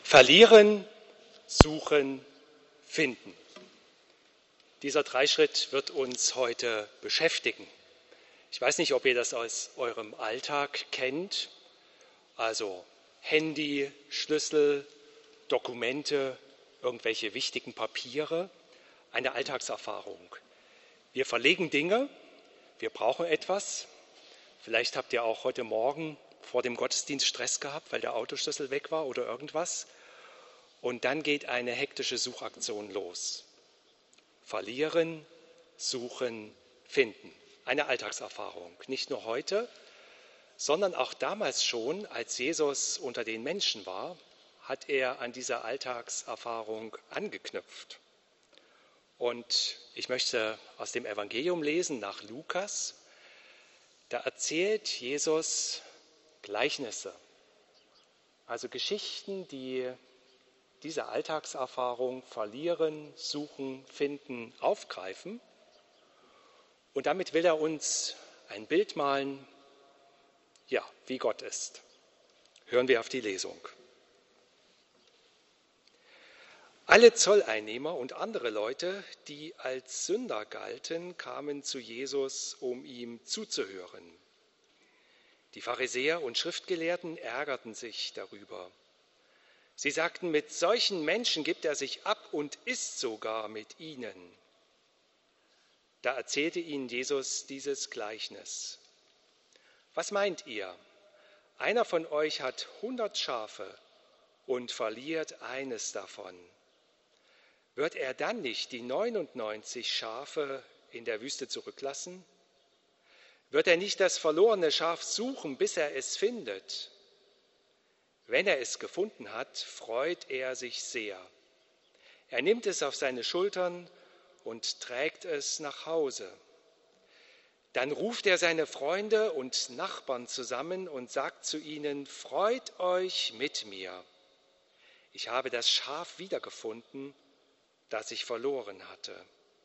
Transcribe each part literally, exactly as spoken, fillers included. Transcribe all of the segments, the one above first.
Verlieren, suchen, finden. Dieser Dreischritt wird uns heute beschäftigen. Ich weiß nicht, ob ihr das aus eurem Alltag kennt, also Handy, Schlüssel, Dokumente, irgendwelche wichtigen Papiere, eine Alltagserfahrung. Wir verlegen Dinge, wir brauchen etwas. Vielleicht habt ihr auch heute Morgen vor dem Gottesdienst Stress gehabt, weil der Autoschlüssel weg war oder irgendwas. Und dann geht eine hektische Suchaktion los. Verlieren, suchen, finden. Eine Alltagserfahrung. Nicht nur heute, sondern auch damals schon, als Jesus unter den Menschen war, hat er an dieser Alltagserfahrung angeknüpft. Und ich möchte aus dem Evangelium lesen nach Lukas. Da erzählt Jesus Gleichnisse, also Geschichten, die diese Alltagserfahrung verlieren, suchen, finden, aufgreifen. Und damit will er uns ein Bild malen, ja, wie Gott ist. Hören wir auf die Lesung. Alle Zolleinnehmer und andere Leute, die als Sünder galten, kamen zu Jesus, um ihm zuzuhören. Die Pharisäer und Schriftgelehrten ärgerten sich darüber. Sie sagten, mit solchen Menschen gibt er sich ab und isst sogar mit ihnen. Da erzählte ihnen Jesus dieses Gleichnis. Was meint ihr? Einer von euch hat hundert Schafe und verliert eines davon. Wird er dann nicht die neunundneunzig Schafe in der Wüste zurücklassen? Wird er nicht das verlorene Schaf suchen, bis er es findet? Wenn er es gefunden hat, freut er sich sehr. Er nimmt es auf seine Schultern und trägt es nach Hause. Dann ruft er seine Freunde und Nachbarn zusammen und sagt zu ihnen, freut euch mit mir. Ich habe das Schaf wiedergefunden, das ich verloren hatte.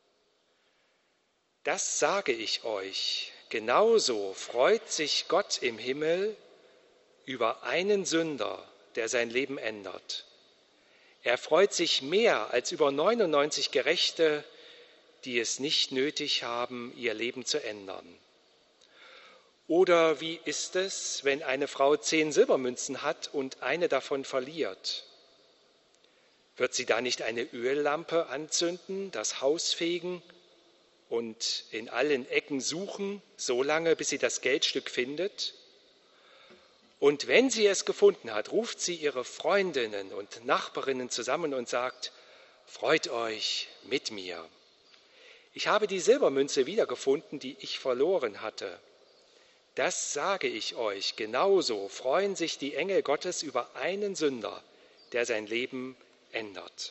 Das sage ich euch, genauso freut sich Gott im Himmel über einen Sünder, der sein Leben ändert. Er freut sich mehr als über neunundneunzig Gerechte, die es nicht nötig haben, ihr Leben zu ändern. Oder wie ist es, wenn eine Frau zehn Silbermünzen hat und eine davon verliert? Wird sie da nicht eine Öllampe anzünden, das Haus fegen und in allen Ecken suchen, so lange, bis sie das Geldstück findet? Und wenn sie es gefunden hat, ruft sie ihre Freundinnen und Nachbarinnen zusammen und sagt, freut euch mit mir. Ich habe die Silbermünze wiedergefunden, die ich verloren hatte. Das sage ich euch, genauso freuen sich die Engel Gottes über einen Sünder, der sein Leben ändert.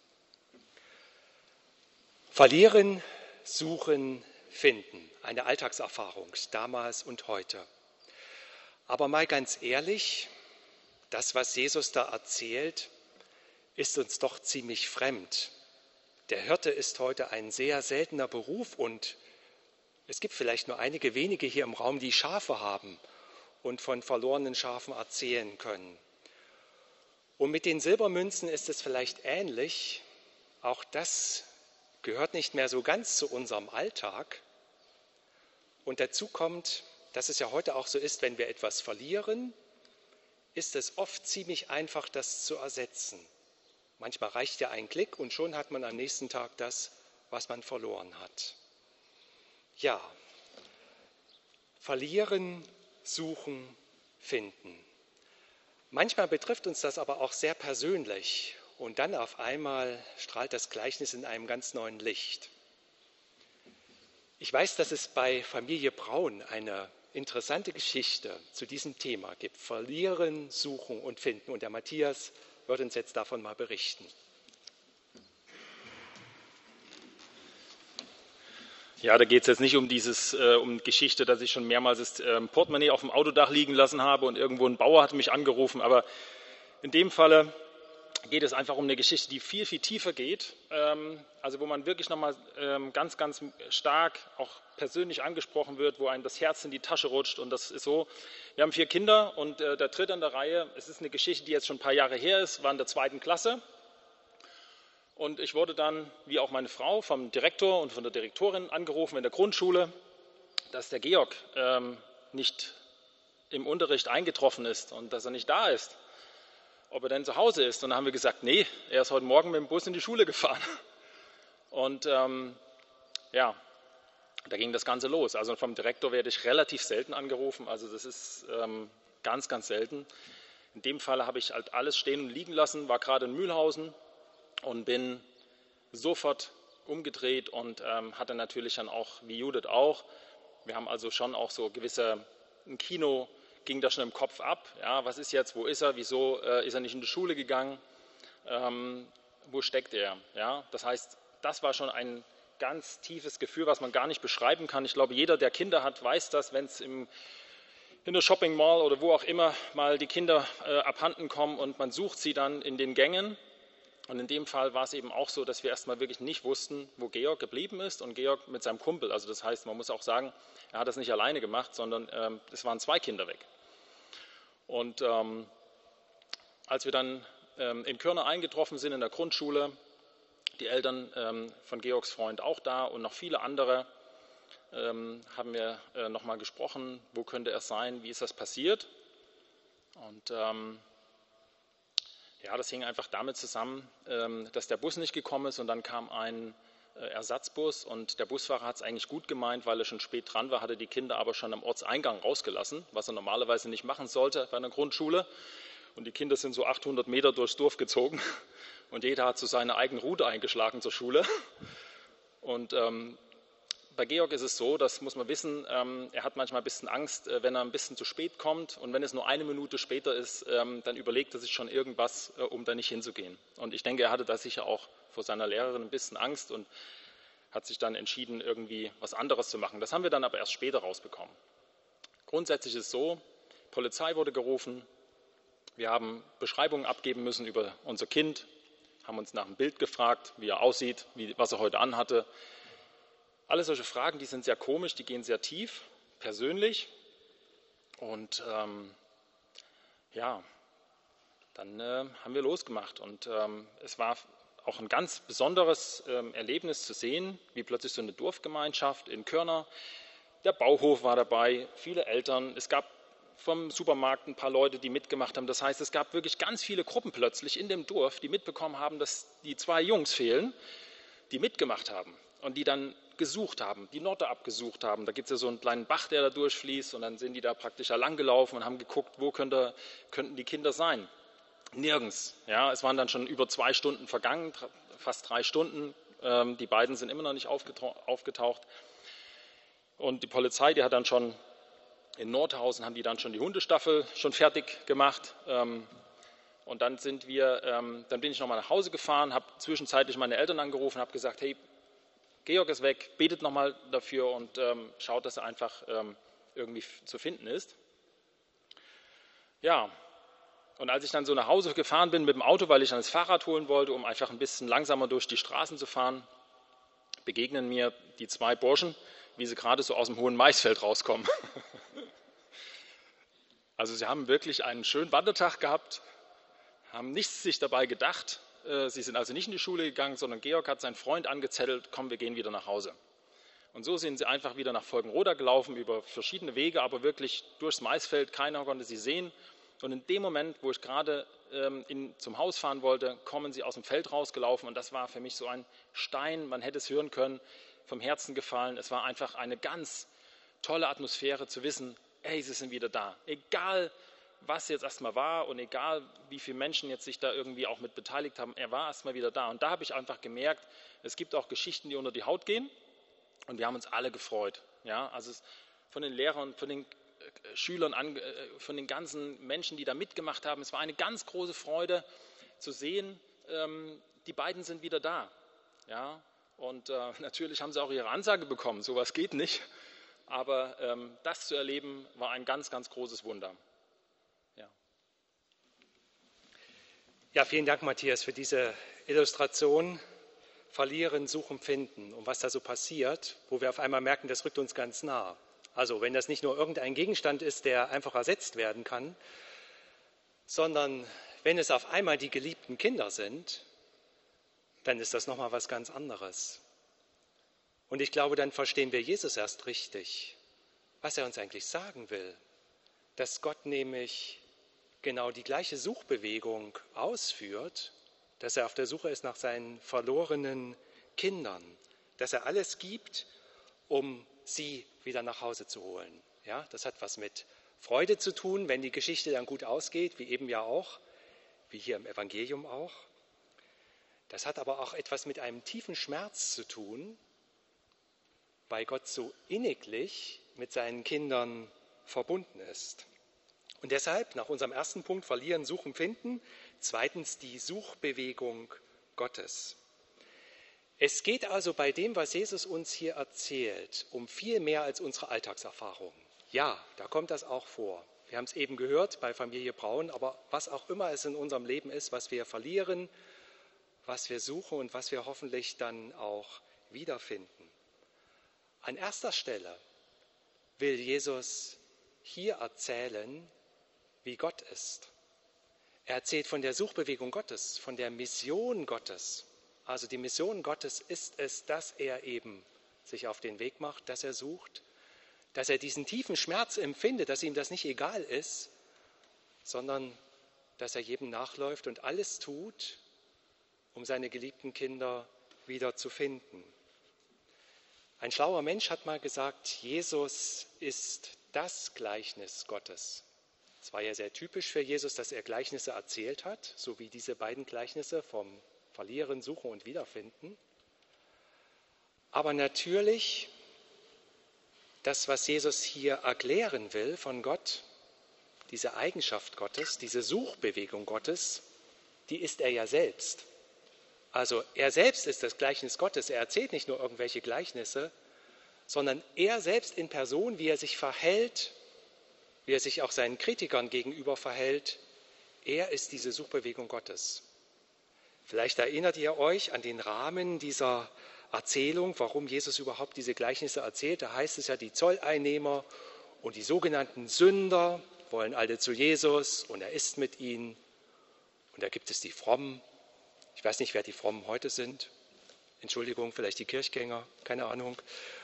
Verlieren, suchen, finden. Eine Alltagserfahrung, damals und heute. Aber mal ganz ehrlich, das, was Jesus da erzählt, ist uns doch ziemlich fremd. Der Hirte ist heute ein sehr seltener Beruf und es gibt vielleicht nur einige wenige hier im Raum, die Schafe haben und von verlorenen Schafen erzählen können. Und mit den Silbermünzen ist es vielleicht ähnlich. Auch das gehört nicht mehr so ganz zu unserem Alltag. Und dazu kommt, dass es ja heute auch so ist, wenn wir etwas verlieren, ist es oft ziemlich einfach, das zu ersetzen. Manchmal reicht ja ein Klick und schon hat man am nächsten Tag das, was man verloren hat. Ja, verlieren, suchen, finden. Manchmal betrifft uns das aber auch sehr persönlich und dann auf einmal strahlt das Gleichnis in einem ganz neuen Licht. Ich weiß, dass es bei Familie Braun eine interessante Geschichte zu diesem Thema gibt. Verlieren, suchen und finden. Und der Matthias wird uns jetzt davon mal berichten. Ja, da geht es jetzt nicht um dieses, äh, um Geschichte, dass ich schon mehrmals das äh, Portemonnaie auf dem Autodach liegen lassen habe und irgendwo ein Bauer hat mich angerufen. Aber in dem Falle geht es einfach um eine Geschichte, die viel, viel tiefer geht, ähm, also wo man wirklich nochmal ähm, ganz, ganz stark auch persönlich angesprochen wird, wo einem das Herz in die Tasche rutscht. Und das ist so, wir haben vier Kinder und äh, der dritte in der Reihe, es ist eine Geschichte, die jetzt schon ein paar Jahre her ist, war in der zweiten Klasse. Und ich wurde dann, wie auch meine Frau, vom Direktor und von der Direktorin angerufen in der Grundschule, dass der Georg ähm, nicht im Unterricht eingetroffen ist und dass er nicht da ist, ob er denn zu Hause ist. Und dann haben wir gesagt, nee, er ist heute Morgen mit dem Bus in die Schule gefahren. Und ähm, ja, da ging das Ganze los. Also vom Direktor werde ich relativ selten angerufen, also das ist ähm, ganz, ganz selten. In dem Fall habe ich halt alles stehen und liegen lassen, war gerade in Mühlhausen und bin sofort umgedreht und ähm, hatte natürlich dann auch, wie Judith auch, wir haben also schon auch so gewisse, ein Kino ging da schon im Kopf ab. Ja, was ist jetzt, wo ist er, wieso äh, ist er nicht in die Schule gegangen, ähm, wo steckt er? Ja, das heißt, das war schon ein ganz tiefes Gefühl, was man gar nicht beschreiben kann. Ich glaube, jeder, der Kinder hat, weiß das, wenn es im in der Shopping Mall oder wo auch immer mal die Kinder äh, abhanden kommen und man sucht sie dann in den Gängen. Und in dem Fall war es eben auch so, dass wir erstmal wirklich nicht wussten, wo Georg geblieben ist und Georg mit seinem Kumpel. Also das heißt, man muss auch sagen, er hat das nicht alleine gemacht, sondern ähm, es waren zwei Kinder weg. Und ähm, als wir dann ähm, in Körner eingetroffen sind in der Grundschule, die Eltern ähm, von Georgs Freund auch da und noch viele andere, ähm, haben wir äh, nochmal gesprochen, wo könnte er sein, wie ist das passiert. Und ähm, ja, das hing einfach damit zusammen, ähm, dass der Bus nicht gekommen ist und dann kam ein äh, Ersatzbus und der Busfahrer hat es eigentlich gut gemeint, weil er schon spät dran war, hatte die Kinder aber schon am Ortseingang rausgelassen, was er normalerweise nicht machen sollte bei einer Grundschule. Und die Kinder sind so achthundert Meter durchs Dorf gezogen und jeder hat so seine eigene Route eingeschlagen zur Schule. Und ähm, bei Georg ist es so, das muss man wissen, ähm, er hat manchmal ein bisschen Angst, äh, wenn er ein bisschen zu spät kommt. Und wenn es nur eine Minute später ist, ähm, dann überlegt er sich schon irgendwas, äh, um da nicht hinzugehen. Und ich denke, er hatte da sicher auch vor seiner Lehrerin ein bisschen Angst und hat sich dann entschieden, irgendwie was anderes zu machen. Das haben wir dann aber erst später rausbekommen. Grundsätzlich ist es so, Polizei wurde gerufen, wir haben Beschreibungen abgeben müssen über unser Kind, haben uns nach dem Bild gefragt, wie er aussieht, wie, was er heute anhatte. Alle solche Fragen, die sind sehr komisch, die gehen sehr tief, persönlich. Und ähm, ja, dann äh, haben wir losgemacht. Und ähm, es war auch ein ganz besonderes ähm, Erlebnis zu sehen, wie plötzlich so eine Dorfgemeinschaft in Körner, der Bauhof war dabei, viele Eltern, es gab vom Supermarkt ein paar Leute, die mitgemacht haben. Das heißt, es gab wirklich ganz viele Gruppen plötzlich in dem Dorf, die mitbekommen haben, dass die zwei Jungs fehlen, die mitgemacht haben und die dann gesucht haben, die Norte abgesucht haben. Da gibt es ja so einen kleinen Bach, der da durchfließt und dann sind die da praktisch da lang gelaufen und haben geguckt, wo könnte, könnten die Kinder sein. Nirgends. Ja, es waren dann schon über zwei Stunden vergangen, fast drei Stunden. Ähm, die beiden sind immer noch nicht aufgetaucht. Und die Polizei, die hat dann schon in Nordhausen, haben die dann schon die Hundestaffel schon fertig gemacht. Ähm, und dann sind wir, ähm, dann bin ich nochmal nach Hause gefahren, habe zwischenzeitlich meine Eltern angerufen, habe gesagt, hey, Georg ist weg, betet nochmal dafür und ähm, schaut, dass er einfach ähm, irgendwie zu finden ist. Ja, und als ich dann so nach Hause gefahren bin mit dem Auto, weil ich dann das Fahrrad holen wollte, um einfach ein bisschen langsamer durch die Straßen zu fahren, begegnen mir die zwei Burschen, wie sie gerade so aus dem hohen Maisfeld rauskommen. Also sie haben wirklich einen schönen Wandertag gehabt, haben nichts sich dabei gedacht. Sie sind also nicht in die Schule gegangen, sondern Georg hat seinen Freund angezettelt, komm, wir gehen wieder nach Hause. Und so sind sie einfach wieder nach Volkenroda gelaufen, über verschiedene Wege, aber wirklich durchs Maisfeld, keiner konnte sie sehen. Und in dem Moment, wo ich gerade ähm, in, zum Haus fahren wollte, kommen sie aus dem Feld rausgelaufen. Und das war für mich so ein Stein, man hätte es hören können, vom Herzen gefallen. Es war einfach eine ganz tolle Atmosphäre zu wissen, hey, sie sind wieder da. Egal, was jetzt erstmal war und egal, wie viele Menschen jetzt sich da irgendwie auch mit beteiligt haben, er war erstmal wieder da. Und da habe ich einfach gemerkt, es gibt auch Geschichten, die unter die Haut gehen. Und wir haben uns alle gefreut. Ja, also von den Lehrern, von den Schülern, von den ganzen Menschen, die da mitgemacht haben. Es war eine ganz große Freude zu sehen, die beiden sind wieder da. Ja, und äh, natürlich haben sie auch ihre Ansage bekommen, sowas geht nicht. Aber ähm, das zu erleben, war ein ganz, ganz großes Wunder. Ja. Ja, vielen Dank, Matthias, für diese Illustration. Verlieren, suchen, finden. Und was da so passiert, wo wir auf einmal merken, das rückt uns ganz nah. Also wenn das nicht nur irgendein Gegenstand ist, der einfach ersetzt werden kann, sondern wenn es auf einmal die geliebten Kinder sind, dann ist das nochmal was ganz anderes. Und ich glaube, dann verstehen wir Jesus erst richtig, was er uns eigentlich sagen will. Dass Gott nämlich genau die gleiche Suchbewegung ausführt, dass er auf der Suche ist nach seinen verlorenen Kindern, dass er alles gibt, um sie wieder nach Hause zu holen. Ja, das hat was mit Freude zu tun, wenn die Geschichte dann gut ausgeht, wie eben ja auch, wie hier im Evangelium auch. Das hat aber auch etwas mit einem tiefen Schmerz zu tun, weil Gott so inniglich mit seinen Kindern verbunden ist. Und deshalb, nach unserem ersten Punkt, verlieren, suchen, finden, zweitens die Suchbewegung Gottes. Es geht also bei dem, was Jesus uns hier erzählt, um viel mehr als unsere Alltagserfahrung. Ja, da kommt das auch vor. Wir haben es eben gehört bei Familie Braun, aber was auch immer es in unserem Leben ist, was wir verlieren, was wir suchen und was wir hoffentlich dann auch wiederfinden. An erster Stelle will Jesus hier erzählen, wie Gott ist. Er erzählt von der Suchbewegung Gottes, von der Mission Gottes. Also die Mission Gottes ist es, dass er eben sich auf den Weg macht, dass er sucht, dass er diesen tiefen Schmerz empfindet, dass ihm das nicht egal ist, sondern dass er jedem nachläuft und alles tut, um seine geliebten Kinder wieder zu finden. Ein schlauer Mensch hat mal gesagt, Jesus ist das Gleichnis Gottes. Es war ja sehr typisch für Jesus, dass er Gleichnisse erzählt hat, so wie diese beiden Gleichnisse vom Verlieren, Suchen und Wiederfinden. Aber natürlich, das, was Jesus hier erklären will von Gott, diese Eigenschaft Gottes, diese Suchbewegung Gottes, die ist er ja selbst. Also er selbst ist das Gleichnis Gottes. Er erzählt nicht nur irgendwelche Gleichnisse, sondern er selbst in Person, wie er sich verhält, wie er sich auch seinen Kritikern gegenüber verhält, er ist diese Suchbewegung Gottes. Vielleicht erinnert ihr euch an den Rahmen dieser Erzählung, warum Jesus überhaupt diese Gleichnisse erzählt. Da heißt es ja, die Zolleinnehmer und die sogenannten Sünder wollen alle zu Jesus und er isst mit ihnen. Und da gibt es die Frommen. Ich weiß nicht, wer die Frommen heute sind. Entschuldigung, vielleicht die Kirchgänger, keine Ahnung.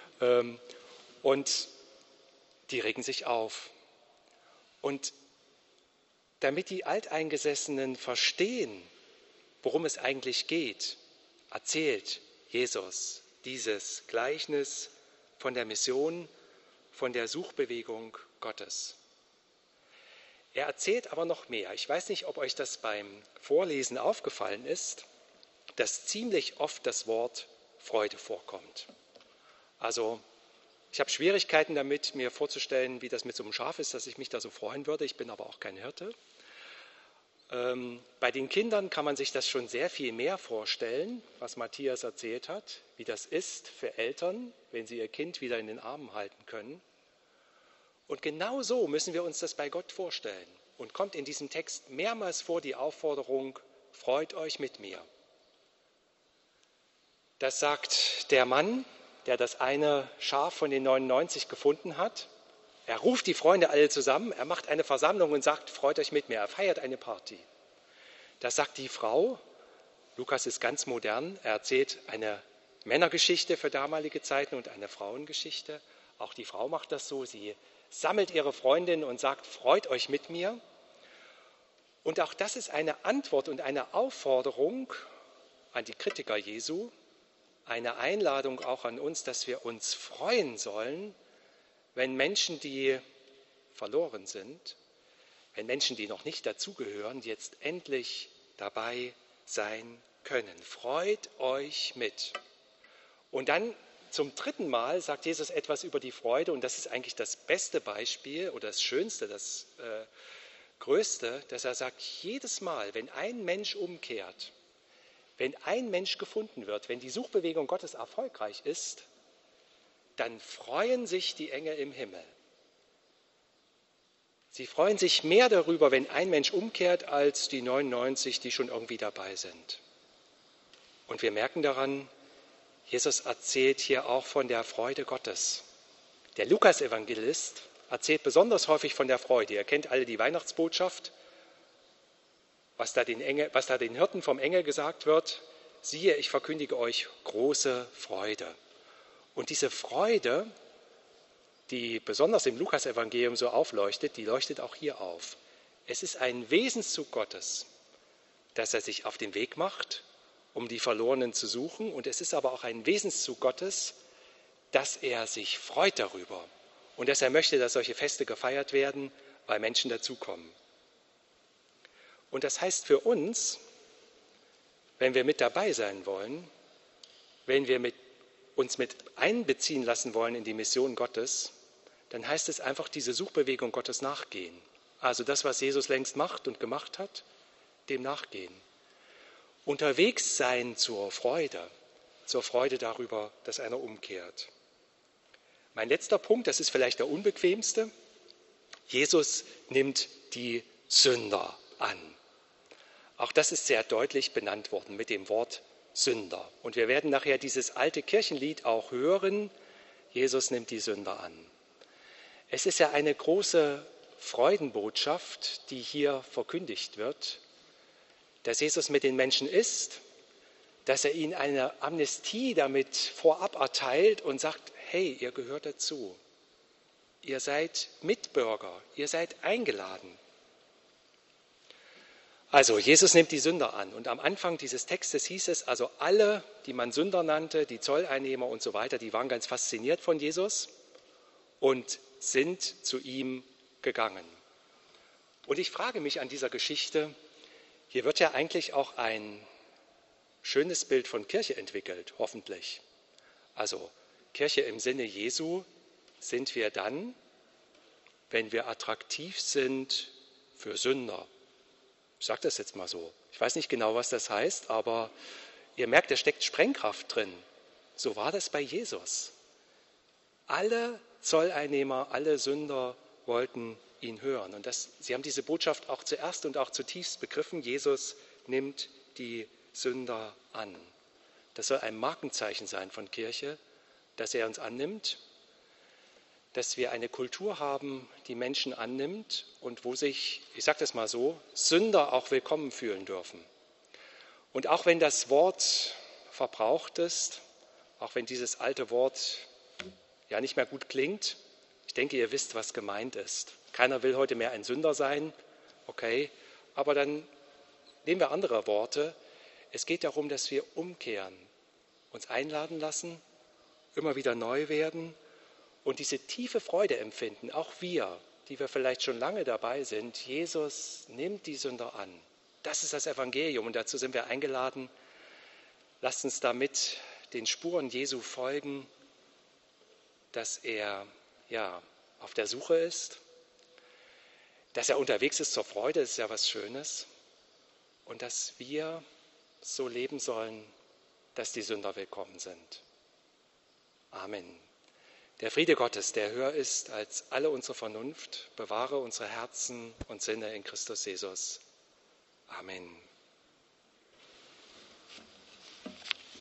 Und die regen sich auf. Und damit die Alteingesessenen verstehen, worum es eigentlich geht, erzählt Jesus dieses Gleichnis von der Mission, von der Suchbewegung Gottes. Er erzählt aber noch mehr. Ich weiß nicht, ob euch das beim Vorlesen aufgefallen ist, dass ziemlich oft das Wort Freude vorkommt. Also ich habe Schwierigkeiten damit, mir vorzustellen, wie das mit so einem Schaf ist, dass ich mich da so freuen würde. Ich bin aber auch kein Hirte. Ähm, bei den Kindern kann man sich das schon sehr viel mehr vorstellen, was Matthias erzählt hat, wie das ist für Eltern, wenn sie ihr Kind wieder in den Armen halten können. Und genau so müssen wir uns das bei Gott vorstellen. Und kommt in diesem Text mehrmals vor die Aufforderung, freut euch mit mir. Das sagt der Mann, der das eine Schaf von den neunundneunzig gefunden hat. Er ruft die Freunde alle zusammen, er macht eine Versammlung und sagt, freut euch mit mir, er feiert eine Party. Das sagt die Frau, Lukas ist ganz modern, er erzählt eine Männergeschichte für damalige Zeiten und eine Frauengeschichte. Auch die Frau macht das so, sie sammelt ihre Freundinnen und sagt, freut euch mit mir. Und auch das ist eine Antwort und eine Aufforderung an die Kritiker Jesu, eine Einladung auch an uns, dass wir uns freuen sollen, wenn Menschen, die verloren sind, wenn Menschen, die noch nicht dazugehören, jetzt endlich dabei sein können. Freut euch mit. Und dann zum dritten Mal sagt Jesus etwas über die Freude und das ist eigentlich das beste Beispiel oder das Schönste, das äh, Größte, dass er sagt, jedes Mal, wenn ein Mensch umkehrt, wenn ein Mensch gefunden wird, wenn die Suchbewegung Gottes erfolgreich ist, dann freuen sich die Engel im Himmel. Sie freuen sich mehr darüber, wenn ein Mensch umkehrt, als die neunundneunzig, die schon irgendwie dabei sind. Und wir merken daran, Jesus erzählt hier auch von der Freude Gottes. Der Lukas-Evangelist erzählt besonders häufig von der Freude. Ihr kennt alle die Weihnachtsbotschaft, was da den, Engel, was da den Hirten vom Engel gesagt wird. Siehe, ich verkündige euch große Freude. Und diese Freude, die besonders im Lukas-Evangelium so aufleuchtet, die leuchtet auch hier auf. Es ist ein Wesenszug Gottes, dass er sich auf den Weg macht, um die Verlorenen zu suchen. Und es ist aber auch ein Wesenszug Gottes, dass er sich freut darüber und dass er möchte, dass solche Feste gefeiert werden, weil Menschen dazukommen. Und das heißt für uns, wenn wir mit dabei sein wollen, wenn wir mit, uns mit einbeziehen lassen wollen in die Mission Gottes, dann heißt es einfach diese Suchbewegung Gottes nachgehen. Also das, was Jesus längst macht und gemacht hat, dem nachgehen. Unterwegs sein zur Freude, zur Freude darüber, dass einer umkehrt. Mein letzter Punkt, das ist vielleicht der unbequemste. Jesus nimmt die Sünder an. Auch das ist sehr deutlich benannt worden mit dem Wort Sünder. Und wir werden nachher dieses alte Kirchenlied auch hören. Jesus nimmt die Sünder an. Es ist ja eine große Freudenbotschaft, die hier verkündigt wird, dass Jesus mit den Menschen ist, dass er ihnen eine Amnestie damit vorab erteilt und sagt, hey, ihr gehört dazu. Ihr seid Mitbürger, ihr seid eingeladen. Also, Jesus nimmt die Sünder an. Und am Anfang dieses Textes hieß es, also alle, die man Sünder nannte, die Zolleinnehmer und so weiter, die waren ganz fasziniert von Jesus und sind zu ihm gegangen. Und ich frage mich an dieser Geschichte, hier wird ja eigentlich auch ein schönes Bild von Kirche entwickelt, hoffentlich. Also Kirche im Sinne Jesu sind wir dann, wenn wir attraktiv sind für Sünder. Ich sage das jetzt mal so. Ich weiß nicht genau, was das heißt, aber ihr merkt, da steckt Sprengkraft drin. So war das bei Jesus. Alle Zolleinnehmer, alle Sünder wollten ihn hören. Und das, sie haben diese Botschaft auch zuerst und auch zutiefst begriffen. Jesus nimmt die Sünder an. Das soll ein Markenzeichen sein von Kirche, dass er uns annimmt, dass wir eine Kultur haben, die Menschen annimmt und wo sich, ich sage das mal so, Sünder auch willkommen fühlen dürfen. Und auch wenn das Wort verbraucht ist, auch wenn dieses alte Wort ja nicht mehr gut klingt, ich denke, ihr wisst, was gemeint ist. Keiner will heute mehr ein Sünder sein, okay, aber dann nehmen wir andere Worte. Es geht darum, dass wir umkehren, uns einladen lassen, immer wieder neu werden und diese tiefe Freude empfinden, auch wir, die wir vielleicht schon lange dabei sind. Jesus nimmt die Sünder an. Das ist das Evangelium und dazu sind wir eingeladen. Lasst uns damit den Spuren Jesu folgen, dass er ja auf der Suche ist, dass er unterwegs ist zur Freude, das ist ja was Schönes, und dass wir so leben sollen, dass die Sünder willkommen sind. Amen. Der Friede Gottes, der höher ist als alle unsere Vernunft, bewahre unsere Herzen und Sinne in Christus Jesus. Amen.